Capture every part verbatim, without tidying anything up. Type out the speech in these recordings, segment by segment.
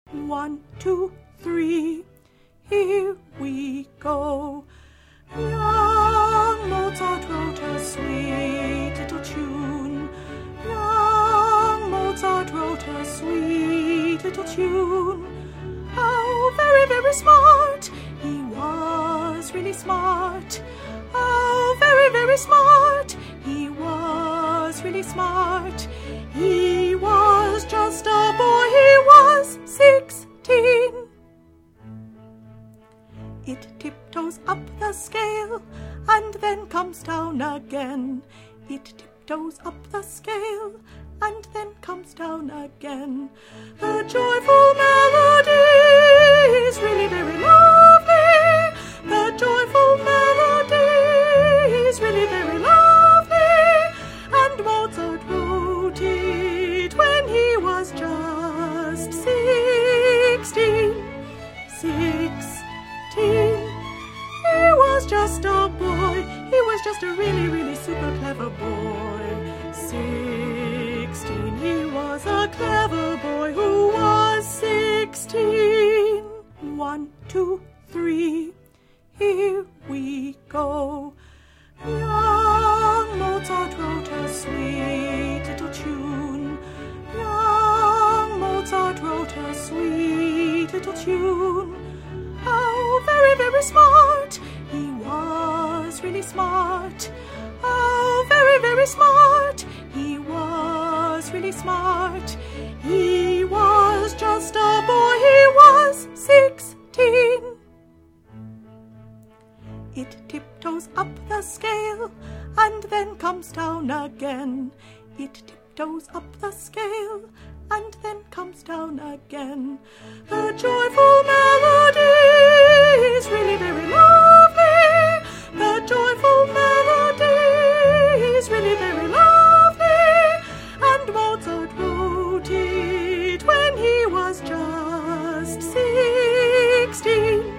One, two, three, here we go. Young Mozart wrote a sweet little tune. Young Mozart wrote a sweet little tune. How very, very smart! He was really smart. How very, very smart! He was really smart. He was just a boy, he was sixteen. It tiptoes up the scale and then comes down again. It tiptoes up the scale and then comes down again. The joyful melody is really very lovely. The joyful melody is really very lovely. And Mozart wrote it when he was just sixteen. Sixteen. He was just a boy. He was just a really, really super clever boy. Sixteen. He was a clever boy who was sixteen. One, two, three, here we go. Young Mozart wrote a sweet little tune. Young Mozart wrote a sweet little tune. How very, very smart! He was really smart. How very, very smart! He was really smart. He was just a boy, he was sixteen. It tiptoes up the scale and then comes down again. It tiptoes up the scale and then comes down again. The joyful melody is really very lovely. The joyful melody is really very lovely. And Mozart wrote it when he was just sixteen.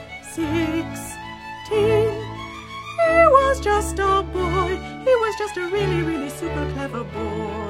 Sixteen. He was just a boy. He was just a really, really super clever boy.